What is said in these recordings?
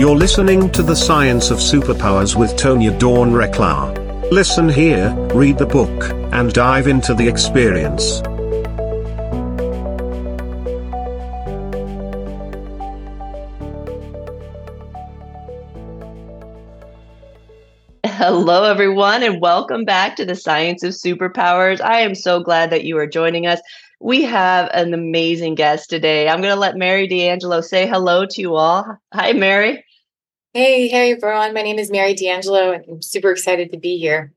You're listening to The Science of Superpowers with Tonya Dawn Recla. Listen here, read the book, and dive into the experience. Hello, everyone, and welcome back to The Science of Superpowers. I am so glad that you are joining us. We have an amazing guest today. I'm going to let Mary D'Angelo say hello to you all. Hi, Mary. Hey, everyone. My name is Mary D'Angelo, and I'm super excited to be here.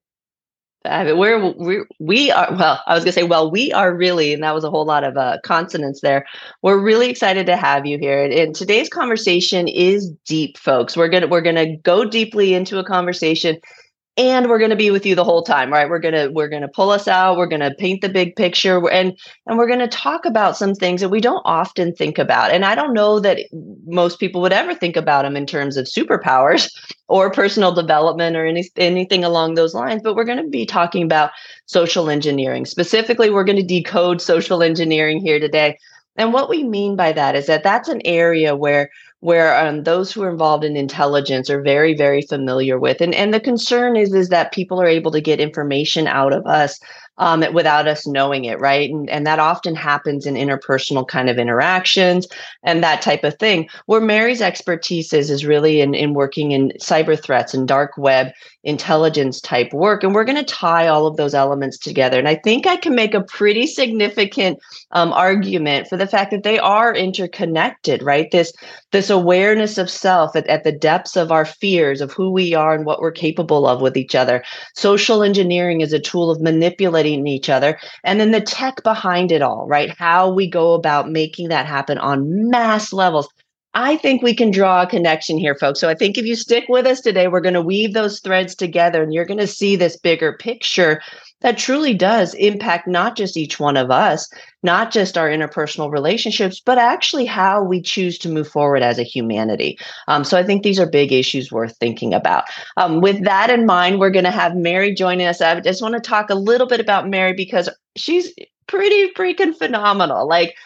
We are, well, I was going to say, well, we are really, and that was a whole lot of consonants there. We're really excited to have you here. And today's conversation is deep, folks. We're going to go deeply into a conversation, and we're going to be with you the whole time, right? We're going to pull us out. We're going to paint the big picture, and we're going to talk about some things that we don't often think about. And I don't know that most people would ever think about them in terms of superpowers or personal development or anything along those lines. But we're going to be talking about social engineering. Specifically, we're going to decode social engineering here today. And what we mean by that is that that's an area where those who are involved in intelligence are very, very familiar with. And the concern is that people are able to get information out of us without us knowing it, right? And that often happens in interpersonal kind of interactions and that type of thing. Where Mary's expertise is really in working in cyber threats and dark web intelligence type work. And we're going to tie all of those elements together. And I think I can make a pretty significant argument for the fact that they are interconnected, right? This awareness of self at the depths of our fears of who we are and what we're capable of with each other. Social engineering is a tool of manipulating each other. And then the tech behind it all, right? How we go about making that happen on mass levels. I think we can draw a connection here, folks. So I think if you stick with us today, we're going to weave those threads together and you're going to see this bigger picture that truly does impact not just each one of us, not just our interpersonal relationships, but actually how we choose to move forward as a humanity. So I think these are big issues worth thinking about. With that in mind, we're going to have Mary joining us. I just want to talk a little bit about Mary because she's pretty freaking phenomenal. Like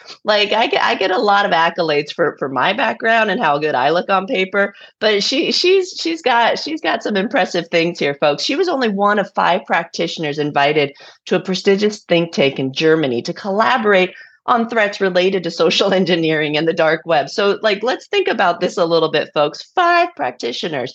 I get a lot of accolades for my background and how good I look on paper, but she's got some impressive things here, folks. She was only one of 5 practitioners invited to a prestigious think tank in Germany to collaborate on threats related to social engineering and the dark web. So let's think about this a little bit, folks. 5 practitioners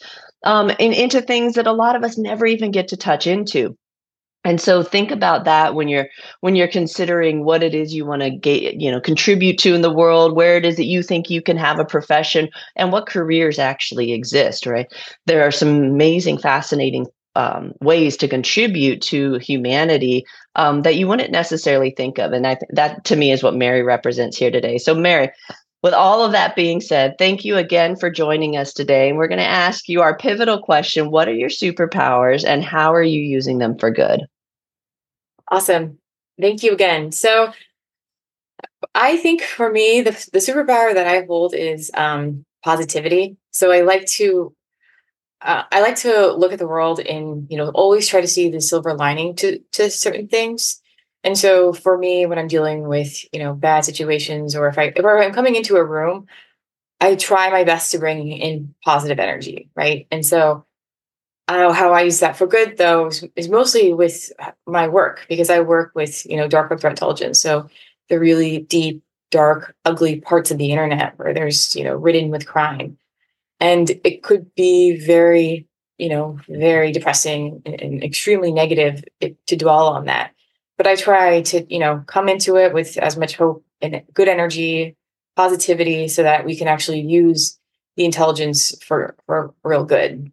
into things that a lot of us never even get to touch into. And so think about that when you're considering what it is you want to contribute to in the world, where it is that you think you can have a profession and what careers actually exist, right? There are some amazing, fascinating ways to contribute to humanity that you wouldn't necessarily think of. And that to me is what Mary represents here today. So Mary, with all of that being said, thank you again for joining us today. And we're going to ask you our pivotal question. What are your superpowers and how are you using them for good? Awesome. Thank you again. So I think for me, the superpower that I hold is positivity. So I like to look at the world and, always try to see the silver lining to certain things. And so for me, when I'm dealing with, bad situations, or if I'm coming into a room, I try my best to bring in positive energy. Right. And so how I use that for good, though, is mostly with my work, because I work with, dark web threat intelligence. So the really deep, dark, ugly parts of the internet where there's, ridden with crime. And it could be very, very depressing and extremely negative to dwell on that. But I try to, come into it with as much hope and good energy, positivity, so that we can actually use the intelligence for real good.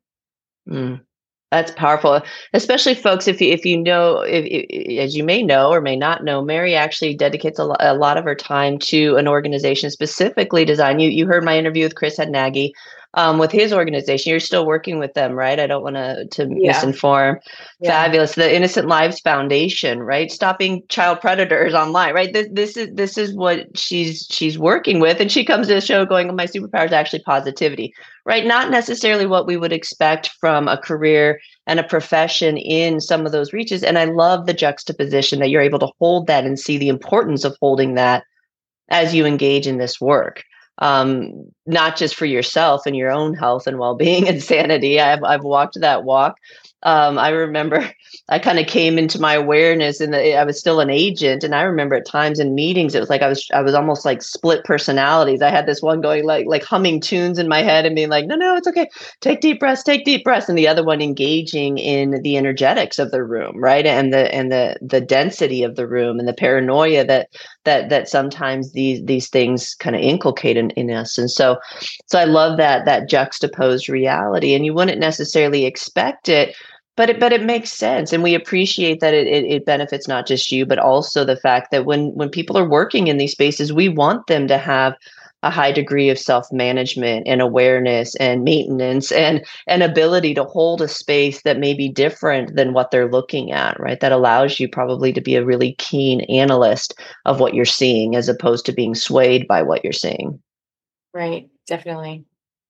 That's powerful, especially folks. If you know, as you may know or may not know, Mary actually dedicates a lot of her time to an organization specifically designed. You heard my interview with Chris Hadnagy with his organization. You're still working with them, right? I don't want to misinform. Yeah. Fabulous. The Innocent Lives Foundation, right? Stopping child predators online, right? This is what she's working with. And she comes to the show going, my superpower is actually positivity, right? Not necessarily what we would expect from a career and a profession in some of those reaches. And I love the juxtaposition that you're able to hold that and see the importance of holding that as you engage in this work. not just for yourself and your own health and well-being and sanity. I've walked that walk. I remember I kind of came into my awareness, and I was still an agent. And I remember at times in meetings, it was like I was almost like split personalities. I had this one going like humming tunes in my head and being like, no, it's okay. Take deep breaths, take deep breaths. And the other one engaging in the energetics of the room, right? And the density of the room and the paranoia that sometimes these things kind of inculcate in us. And so I love that juxtaposed reality, and you wouldn't necessarily expect it, but it makes sense. And we appreciate that it benefits not just you, but also the fact that when people are working in these spaces, we want them to have a high degree of self-management and awareness and maintenance and an ability to hold a space that may be different than what they're looking at, right? That allows you probably to be a really keen analyst of what you're seeing, as opposed to being swayed by what you're seeing. Right. Definitely.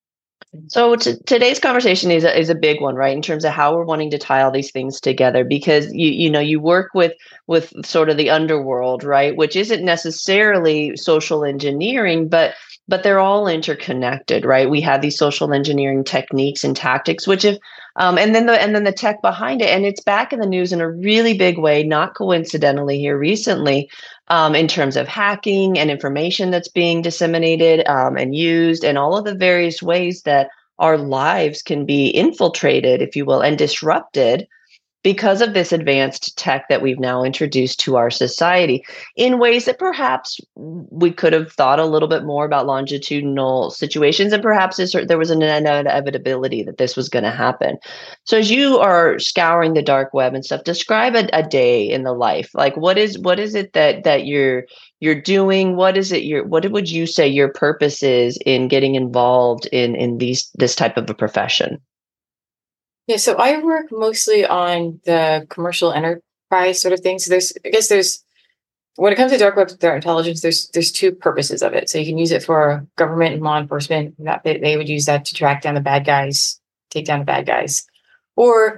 So today's conversation is a big one, right? In terms of how we're wanting to tie all these things together, because you work with sort of the underworld, right? Which isn't necessarily social engineering, but they're all interconnected, right? We have these social engineering techniques and tactics, which if and then the tech behind it, and it's back in the news in a really big way, not coincidentally here recently, in terms of hacking and information that's being disseminated and used, and all of the various ways that our lives can be infiltrated, if you will, and disrupted because of this advanced tech that we've now introduced to our society in ways that perhaps we could have thought a little bit more about longitudinal situations. And perhaps there was an inevitability that this was going to happen. So as you are scouring the dark web and stuff, describe a day in the life. Like what is it that you're doing? What would you say your purpose is in getting involved in this type of a profession? Yeah, so I work mostly on the commercial enterprise sort of thing. So there's when it comes to dark web threat intelligence, there's two purposes of it. So you can use it for government and law enforcement. That they would use that to track down the bad guys, take down the bad guys, or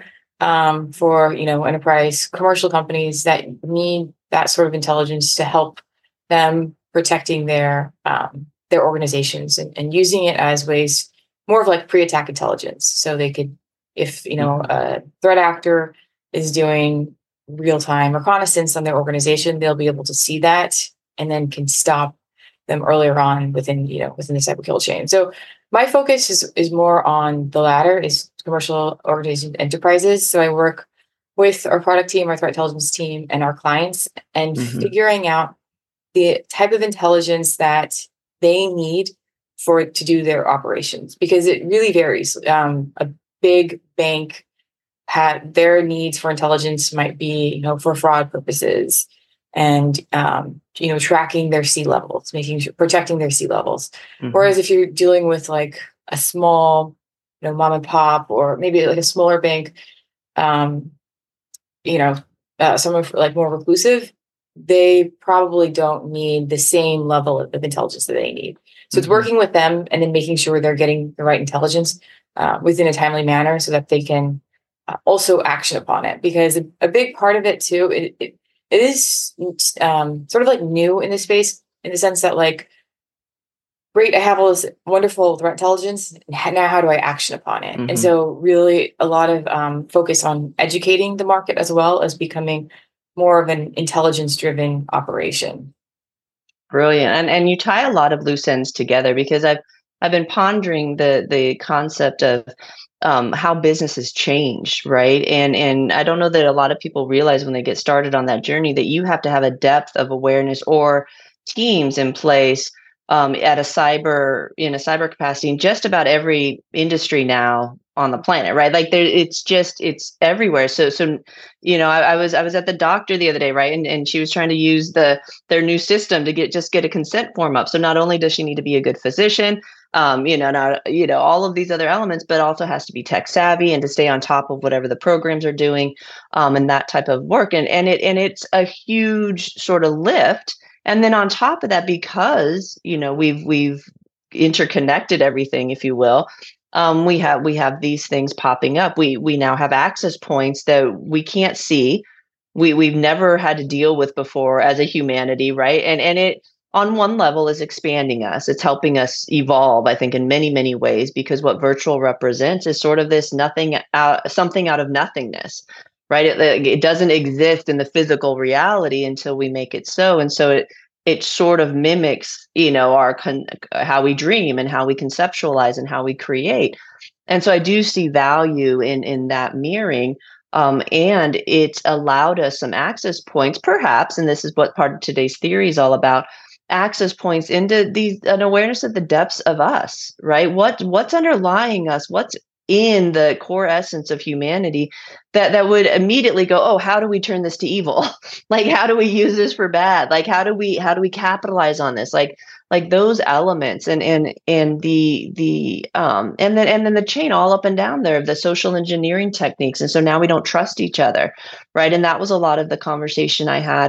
for enterprise commercial companies that need that sort of intelligence to help them protecting their organizations and using it as ways more of like pre-attack intelligence. So they could, if a threat actor is doing real-time reconnaissance on their organization, they'll be able to see that and then can stop them earlier on within the cyber kill chain. So my focus is more on the latter, is commercial organization enterprises. So I work with our product team, our threat intelligence team, and our clients, and figuring out the type of intelligence that they need to do their operations, because it really varies. A big bank their needs for intelligence might be, for fraud purposes and, tracking their sea levels, protecting their sea levels. Whereas if you're dealing with like a small, mom and pop, or maybe like a smaller bank, someone like more reclusive, they probably don't need the same level of intelligence that they need. So it's working with them and then making sure they're getting the right intelligence within a timely manner so that they can also action upon it. Because a big part of it too, it is sort of like new in this space, in the sense that like, great, I have all this wonderful threat intelligence. Now how do I action upon it? And so really a lot of focus on educating the market as well as becoming more of an intelligence-driven operation. Brilliant. And you tie a lot of loose ends together, because I've been pondering the concept of how business has changed, right? And I don't know that a lot of people realize when they get started on that journey that you have to have a depth of awareness or teams in place in a cyber capacity in just about every industry now on the planet, right? Like it's everywhere. So I was at the doctor the other day, right? And she was trying to use their new system to get a consent form up. So not only does she need to be a good physician, all of these other elements, but also has to be tech savvy and to stay on top of whatever the programs are doing, and that type of work. And it's a huge sort of lift. And then on top of that, because we've interconnected everything, if you will, we have these things popping up. We now have access points that we can't see. We've never had to deal with before as a humanity, right? And it on one level is expanding us. It's helping us evolve, I think, in many, many ways, because what virtual represents is sort of this something out of nothingness, right? It doesn't exist in the physical reality until we make it so. And so it sort of mimics, how we dream and how we conceptualize and how we create. And so I do see value in that mirroring. And it's allowed us some access points, perhaps, and this is what part of today's theory is all about, access points into an awareness of the depths of us, right? What's underlying us? What's in the core essence of humanity that would immediately go, oh, how do we turn this to evil? Like, how do we use this for bad? Like, how do we capitalize on this? Like those elements and the and then the chain all up and down there of the social engineering techniques. And so now we don't trust each other, right? And that was a lot of the conversation I had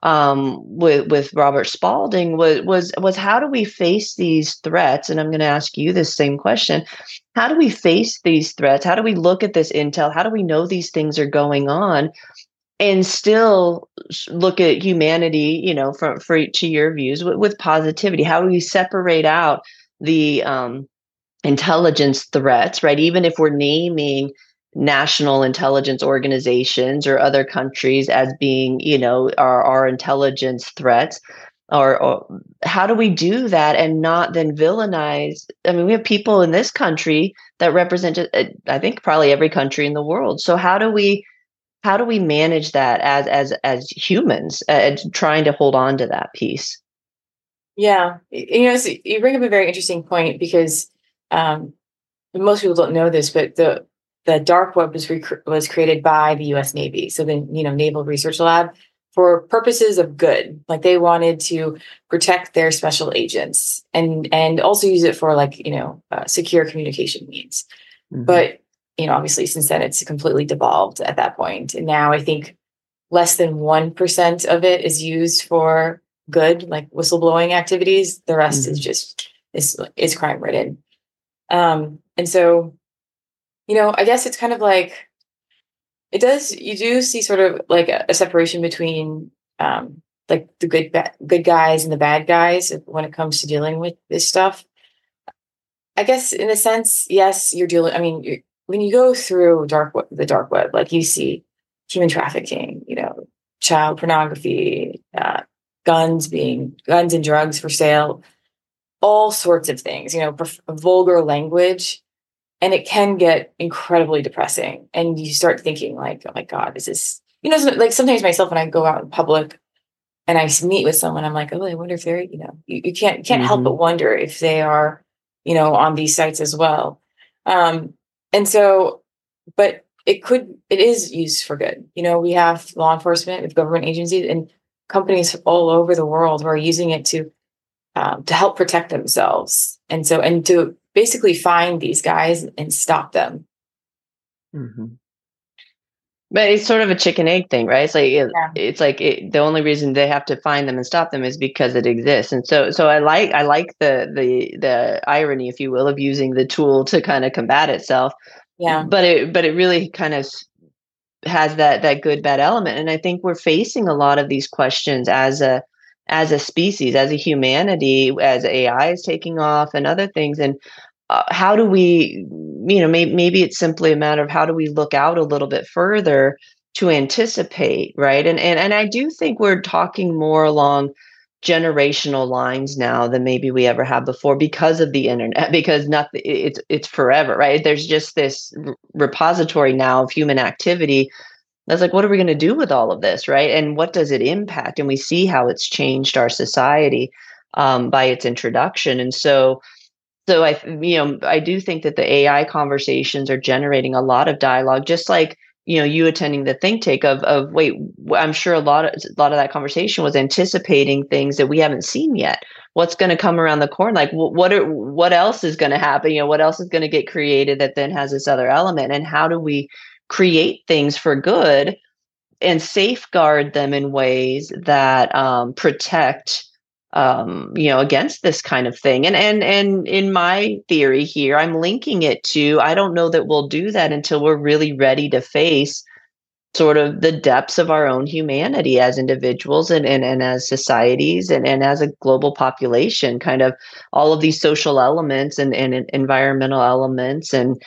with Robert Spalding was how do we face these threats? And I'm going to ask you this same question. How do we face these threats? How do we look at this intel? How do we know these things are going on and still look at humanity, to your views with positivity? How do we separate out the intelligence threats, right? Even if we're naming national intelligence organizations or other countries as being, our intelligence threats, or how do we do that and not then villainize? I mean, we have people in this country that represent, I think, probably every country in the world. So how do we manage that as humans, trying to hold on to that piece? Yeah, so you bring up a very interesting point, because most people don't know this, but the dark web was created by the U.S. Navy, so the Naval Research Lab, for purposes of good. Like, they wanted to protect their special agents and also use it for secure communication means. Mm-hmm. But obviously, since then, it's completely devolved at that point. And now I think less than 1% of it is used for good, like whistleblowing activities. The rest mm-hmm. is just is crime ridden. And so, I guess it's kind of like you do see sort of like a separation between like the good guys and the bad guys when it comes to dealing with this stuff. I guess in a sense, yes, you're dealing. I mean, when you go through the dark web, like, you see human trafficking, child pornography, guns and drugs for sale, all sorts of things, vulgar language. And it can get incredibly depressing. And you start thinking like, oh my God, is this, like, sometimes myself, when I go out in public and I meet with someone, I'm like, oh, I wonder if they're, you can't mm-hmm. help but wonder if they are, on these sites as well. And so, but it is used for good. We have law enforcement, with government agencies and companies all over the world who are using it to help protect themselves. And to basically find these guys and stop them. Mm-hmm. But it's sort of a chicken egg thing, right? It's like the only reason they have to find them and stop them is because it exists. And so I like the irony, if you will, of using the tool to kind of combat itself. Yeah. But it really kind of has that good bad element. And I think we're facing a lot of these questions as a species, as a humanity, as AI is taking off and other things. And how do we, maybe it's simply a matter of how do we look out a little bit further to anticipate, right? And I do think we're talking more along generational lines now than maybe we ever have before, because of the internet, because it's forever, right? There's just this repository now of human activity. That's like, what are we going to do with all of this, right? And what does it impact? And we see how it's changed our society by its introduction. And so I do think that the AI conversations are generating a lot of dialogue, just like, you attending the think tank of wait, I'm sure a lot of that conversation was anticipating things that we haven't seen yet. What's going to come around the corner? Like, what else is going to happen? What else is going to get created that then has this other element? And how do we create things for good and safeguard them in ways that protect against this kind of thing? And in my theory here, I'm linking it to, I don't know that we'll do that until we're really ready to face sort of the depths of our own humanity as individuals and as societies and as a global population, kind of all of these social elements and environmental elements and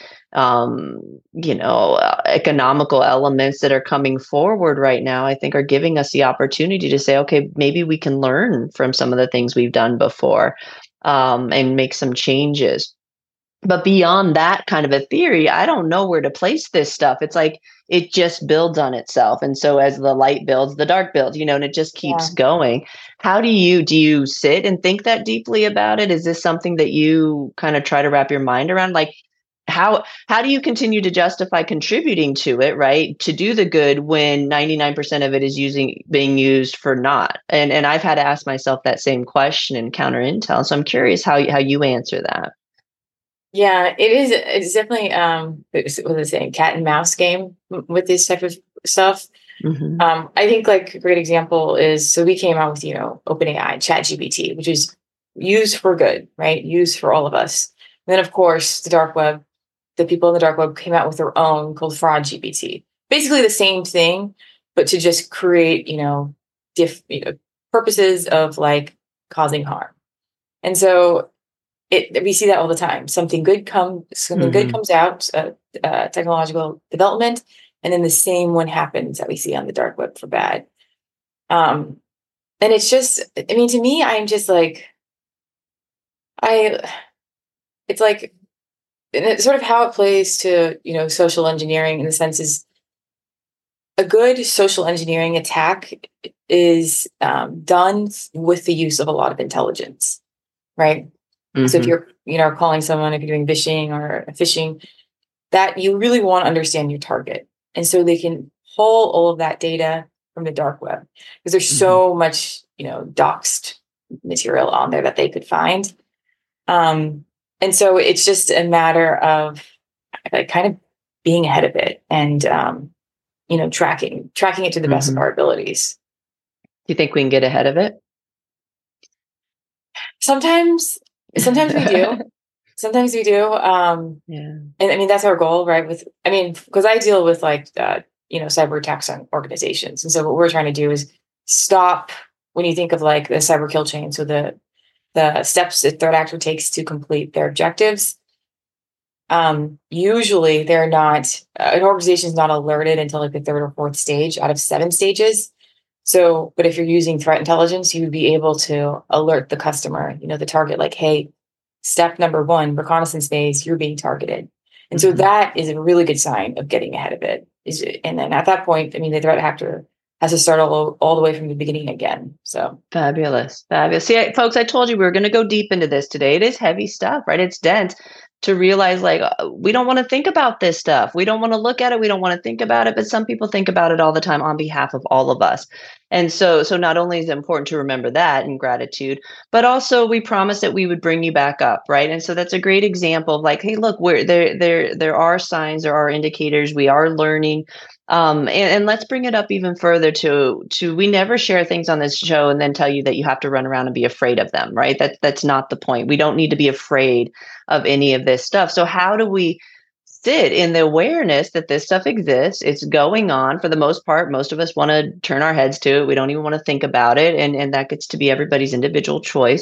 economical elements that are coming forward right now, I think are giving us the opportunity to say, okay, maybe we can learn from some of the things we've done before, and make some changes. But beyond that kind of a theory, I don't know where to place this stuff. It's like it just builds on itself. And so as the light builds, the dark builds, and it just keeps going. How do you sit and think that deeply about it? Is this something that you kind of try to wrap your mind around? Like how do you continue to justify contributing to it, right? To do the good when 99% of it is being used for not. And I've had to ask myself that same question in Counter Intel. So I'm curious how you answer that. Yeah, it is. It's definitely what was it saying, cat and mouse game with this type of stuff. Mm-hmm. I think like a great example is, so we came out with OpenAI, ChatGPT, which is used for good, right? Used for all of us. And then of course the dark web, the people in the dark web came out with their own called Fraud GPT. Basically the same thing, but to just create purposes of like causing harm. And so we see that all the time. Something good comes out, technological development, and then the same one happens that we see on the dark web for bad. And it's just, I mean, to me, I'm just like, it's like, and it's sort of how it plays to, social engineering in the sense is a good social engineering attack is done with the use of a lot of intelligence, right? So if you're, calling someone, if you're doing phishing, that you really want to understand your target. And so they can pull all of that data from the dark web because there's so much, doxed material on there that they could find. And so it's just a matter of like kind of being ahead of it and, tracking it to the best of our abilities. Do you think we can get ahead of it? Sometimes we do. Sometimes we do. Yeah. And I mean, that's our goal, right? Because I deal with like, cyber attacks on organizations. And so what we're trying to do is stop when you think of like the cyber kill chain. So the steps the threat actor takes to complete their objectives. Usually they're not, an organization is not alerted until like the third or fourth stage out of 7 stages. So, but if you're using threat intelligence, you would be able to alert the customer, the target, like, hey, step number 1, reconnaissance phase, you're being targeted. And so that is a really good sign of getting ahead of it. And then at that point, the threat actor has to start all the way from the beginning again. So fabulous. See, folks, I told you we were going to go deep into this today. It is heavy stuff, right? It's dense. To realize like we don't want to think about this stuff. We don't want to look at it. We don't want to think about it. But some people think about it all the time on behalf of all of us. And so not only is it important to remember that in gratitude, but also we promised that we would bring you back up, right? And so that's a great example of like, hey, look, there are signs, there are indicators, we are learning. And let's bring it up even further to we never share things on this show and then tell you that you have to run around and be afraid of them, right? That's not the point. We don't need to be afraid of any of this stuff. So how do we sit in the awareness that this stuff exists? It's going on. For the most part, most of us want to turn our heads to it. We don't even want to think about it. And that gets to be everybody's individual choice.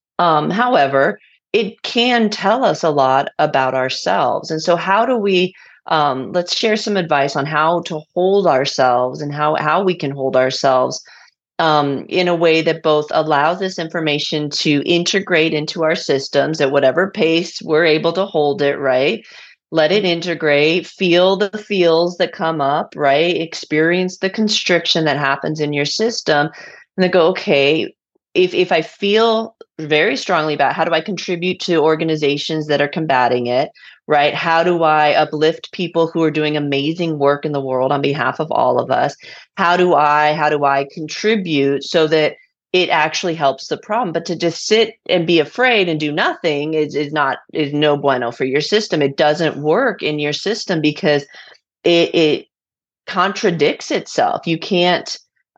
However, it can tell us a lot about ourselves. And so how do we let's share some advice on how to hold ourselves and how we can hold ourselves in a way that both allows this information to integrate into our systems at whatever pace we're able to hold it, right? Let it integrate, feel the feels that come up, right? Experience the constriction that happens in your system, and then go, okay, if I feel very strongly about how do I contribute to organizations that are combating it, right? How do I uplift people who are doing amazing work in the world on behalf of all of us? How do I contribute so that it actually helps the problem? But to just sit and be afraid and do nothing is no bueno for your system. It doesn't work in your system because it contradicts itself. You can't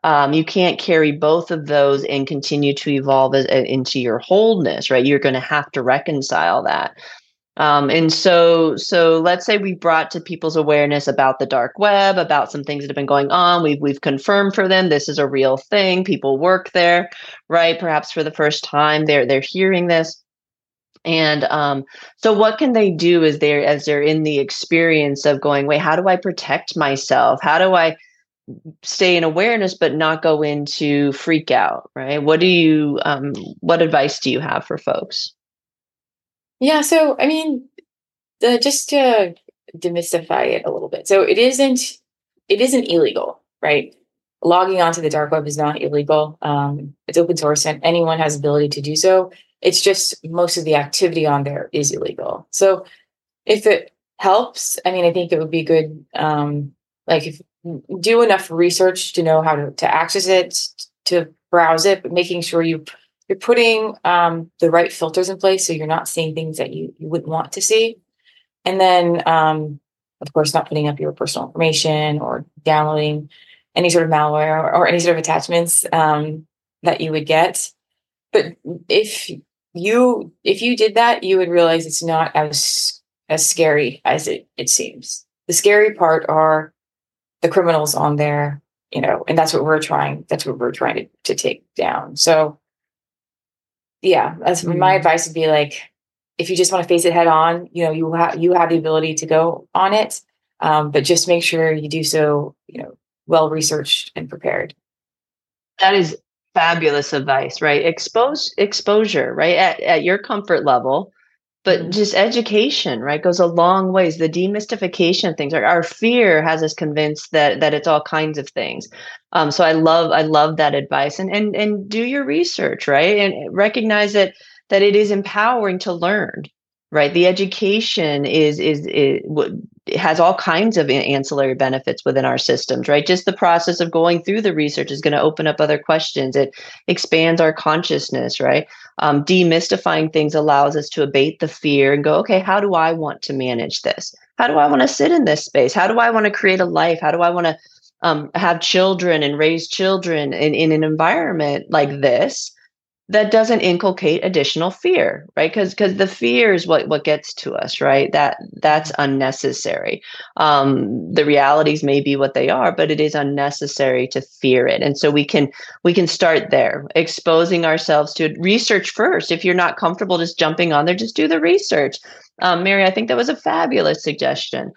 carry both of those and continue to evolve into your wholeness, right? You're going to have to reconcile that. And so let's say we brought to people's awareness about the dark web, about some things that have been going on. We've confirmed for them this is a real thing. People work there, right? Perhaps for the first time they're hearing this. And so what can they do as they're in the experience of going, wait, how do I protect myself? How do I stay in awareness but not go into freak out, right? What advice do you have for folks? Yeah. So, I mean, just to demystify it a little bit. So it isn't illegal, right? Logging onto the dark web is not illegal. It's open source and anyone has ability to do so. It's just most of the activity on there is illegal. So if it helps, I mean, I think it would be good. Like if do enough research to know how to access it, to browse it, but making sure you're putting the right filters in place so you're not seeing things that you wouldn't want to see. And then, of course, not putting up your personal information or downloading any sort of malware or any sort of attachments that you would get. But if you did that, you would realize it's not as scary as it seems. The scary part are the criminals on there, and that's what we're trying. That's what we're trying to take down. So, yeah, that's my advice would be like, if you just want to face it head on, you have the ability to go on it, but just make sure you do so, well researched and prepared. That is fabulous advice, right? Exposure, right? At your comfort level, but just education, right, goes a long ways. The demystification of things. Our fear has us convinced that it's all kinds of things. So I love that advice, and do your research, right, and recognize that it is empowering to learn, right? The education it has all kinds of ancillary benefits within our systems, right? Just the process of going through the research is going to open up other questions. It expands our consciousness, right? Demystifying things allows us to abate the fear and go, okay, how do I want to manage this? How do I want to sit in this space? How do I want to create a life? How do I want to have children and raise children in an environment like this that doesn't inculcate additional fear, right? Because the fear is what gets to us, right? That's unnecessary. The realities may be what they are, but it is unnecessary to fear it. And so we can start there, exposing ourselves to it. Research first. If you're not comfortable just jumping on there, just do the research. Mary, I think that was a fabulous suggestion.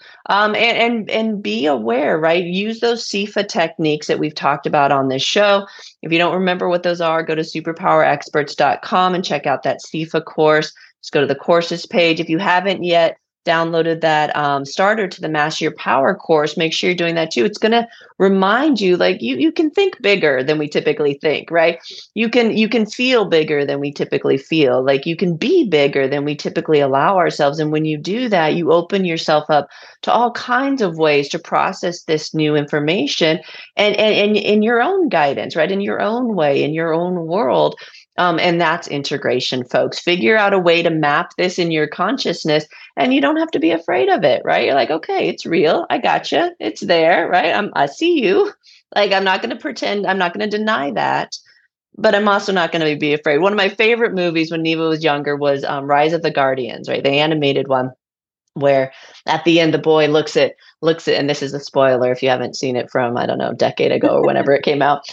And be aware, right? Use those CIFA techniques that we've talked about on this show. If you don't remember what those are, go to superpowerexperts.com and check out that CIFA course. Just go to the courses page. If you haven't yet downloaded that starter to the Master Your Power course, make sure you're doing that too. It's going to remind you, like you can think bigger than we typically think, right? You can feel bigger than we typically feel. Like you can be bigger than we typically allow ourselves. And when you do that, you open yourself up to all kinds of ways to process this new information and in your own guidance, right? In your own way, in your own world. And that's integration, folks. Figure out a way to map this in your consciousness, and you don't have to be afraid of it, right? You're like, okay, it's real. I gotcha. It's there, right? I see you. Like, I'm not going to pretend. I'm not going to deny that, but I'm also not going to be afraid. One of my favorite movies when Neva was younger was Rise of the Guardians, right? The animated one, where at the end the boy looks at, and this is a spoiler if you haven't seen it from, I don't know, a decade ago or whenever it came out.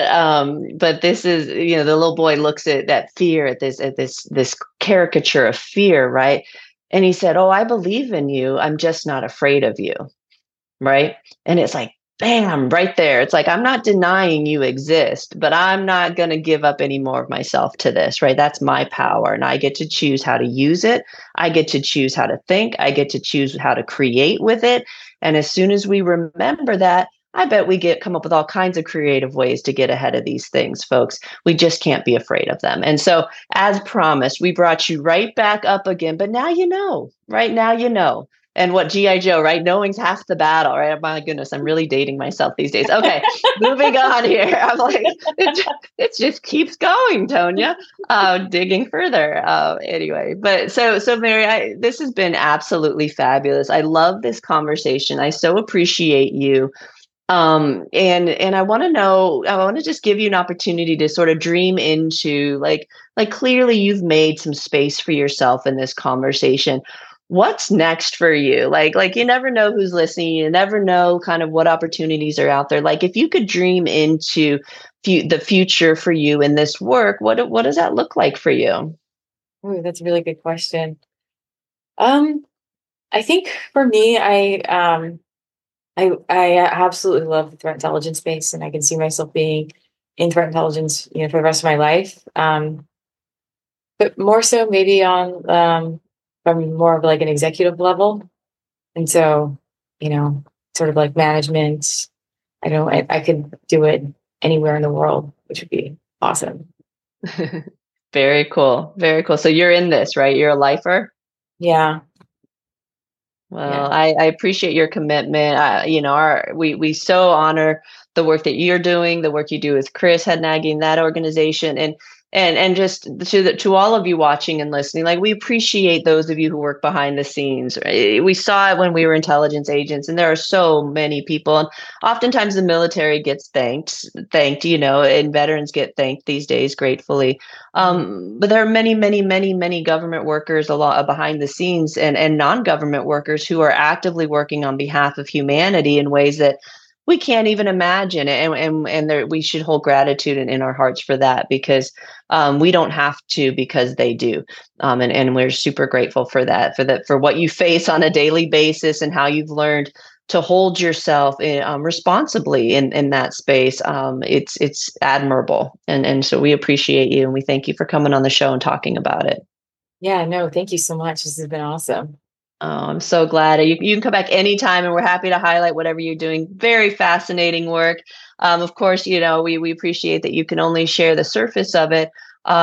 But this is, the little boy looks at that fear, at this caricature of fear, right? And he said, "Oh, I believe in you. I'm just not afraid of you." Right? And it's like, bam, right there. It's like, I'm not denying you exist, but I'm not going to give up any more of myself to this, right? That's my power. And I get to choose how to use it. I get to choose how to think. I get to choose how to create with it. And as soon as we remember that, I bet we come up with all kinds of creative ways to get ahead of these things, folks. We just can't be afraid of them. And so, as promised, we brought you right back up again. But now you know, right? Now you know. And what G.I. Joe, right? Knowing's half the battle, right? Oh, my goodness, I'm really dating myself these days. Okay, moving on here. I'm like, it just keeps going, Tonya. Digging further. Anyway, but so Mary, this has been absolutely fabulous. I love this conversation. I so appreciate you. And I want to just give you an opportunity to sort of dream into like clearly you've made some space for yourself in this conversation. what's next for you? Like you never know who's listening. You never know kind of what opportunities are out there. Like if you could dream into the future for you in this work, what does that look like for you? Ooh, that's a really good question. I think for me, I absolutely love the threat intelligence space, and I can see myself being in threat intelligence, for the rest of my life. But more so maybe on from more of like an executive level, and so sort of like management. I could do it anywhere in the world, which would be awesome. Very cool. Very cool. So you're in this, right? You're a lifer? Yeah. Well, I appreciate your commitment. We so honor the work that you're doing, the work you do with Chris head nagging that organization, and just to all of you watching and listening, like we appreciate those of you who work behind the scenes. Right? We saw it when we were intelligence agents, and there are so many people, and oftentimes the military gets thanked, and veterans get thanked these days gratefully. But there are many, many, many, many government workers a lot behind the scenes and non-government workers who are actively working on behalf of humanity in ways that we can't even imagine, and we should hold gratitude in our hearts for that, because we don't have to, because they do, and we're super grateful for that, for what you face on a daily basis and how you've learned to hold yourself responsibly in that space. It's admirable, and so we appreciate you, and we thank you for coming on the show and talking about it. Yeah, no, thank you so much. This has been awesome. Oh, I'm so glad. You can come back anytime, and we're happy to highlight whatever you're doing. Very fascinating work. Of course, we appreciate that you can only share the surface of it,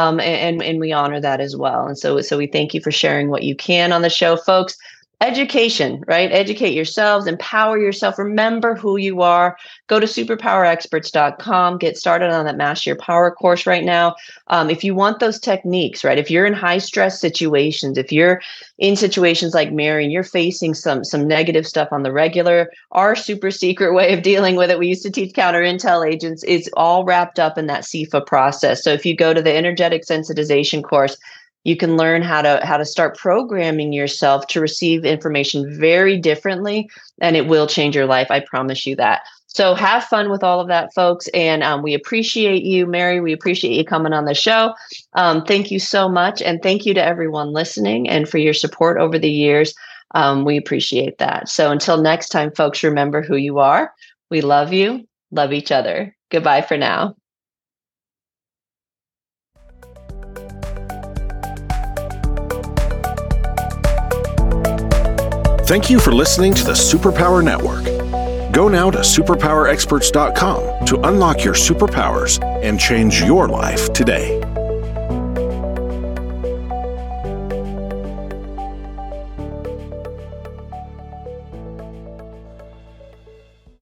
and we honor that as well. And so we thank you for sharing what you can on the show, folks. Education, right? Educate yourselves, empower yourself, remember who you are. Go to superpowerexperts.com, get started on that Master Your Power course right now. If you want those techniques, right? If you're in high stress situations, if you're in situations like Mary and you're facing some negative stuff on the regular, our super secret way of dealing with it, we used to teach counter intel agents, is all wrapped up in that CIFA process. So if you go to the energetic sensitization course, you can learn how to start programming yourself to receive information very differently, and it will change your life. I promise you that. So have fun with all of that, folks. And we appreciate you, Mary. We appreciate you coming on the show. Thank you so much. And thank you to everyone listening and for your support over the years. We appreciate that. So until next time, folks, remember who you are. We love you. Love each other. Goodbye for now. Thank you for listening to the Superpower Network. Go now to superpowerexperts.com to unlock your superpowers and change your life today.